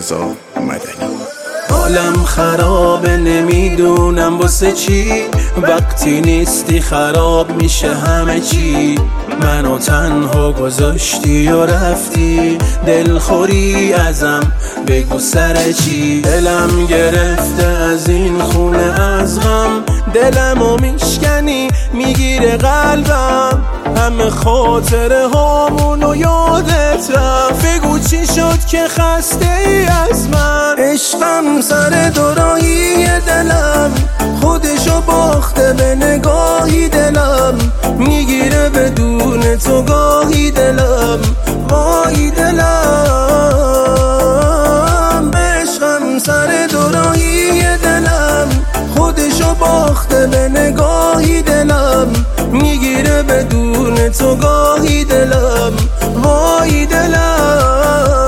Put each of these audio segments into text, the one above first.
رضا مدنی. حالم خرابه نمیدونم واسه چی، وقتی نیستی خراب میشه همه چی. منو تنها گذاشتی و رفتی، دلخوری ازم بگو سر چی. دلم گرفته از این خونه از غم، دلمو میشکنی میگیره قلبم. همه خاطره هامونو یادت رفت، بگو چی شد که خسته ای از من. عشقم سر دورایی دلم، خودشو باخته به نگاهی دلم. میگیره بدون تو گاهی دلم، وای دلم. عشقم سر دورایی دلم، خودشو باخته به نگاهی دلم. میگیره بدون تو گاهی دلم، وای دلم.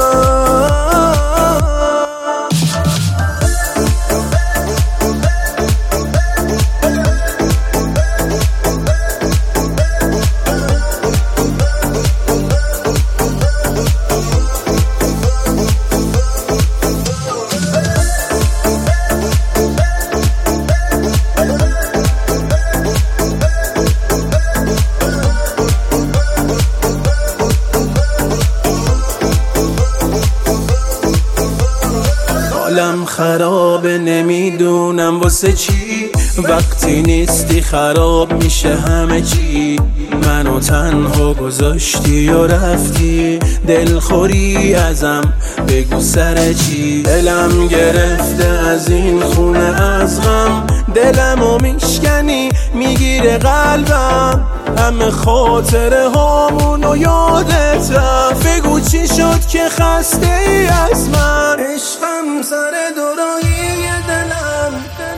حالم خرابه نمیدونم واسه چی، وقتی نیستی خراب میشه همه چی. منو تنها گذاشتی و رفتی، دلخوری ازم بگو سر چی. دلم گرفته از این خونه از غم، دلمو میشکنی میگیره قلبم. همه خاطره هامونو یادت رفت، بگو چی شد که خسته ای از من. عشقم سر دورایی دلم،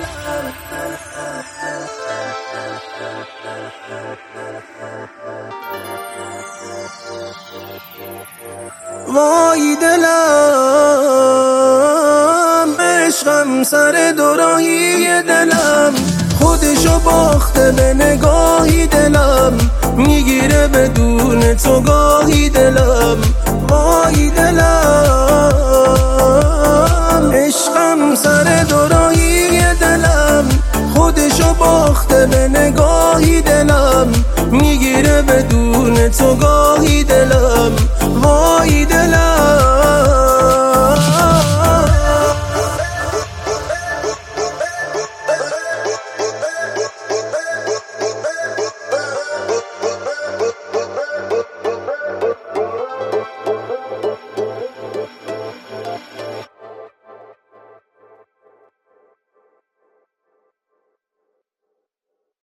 وای دلم. عشقم سر دورایی دلم، خودشو باخته به نگاهی دلم. میگیره بدون تو گاهی دلم، وای دلم. عشقم سر دورایی دلم، خودشو باخته به نگاهی دلم. میگیره بدون تو گاهی دلم، وای دلم.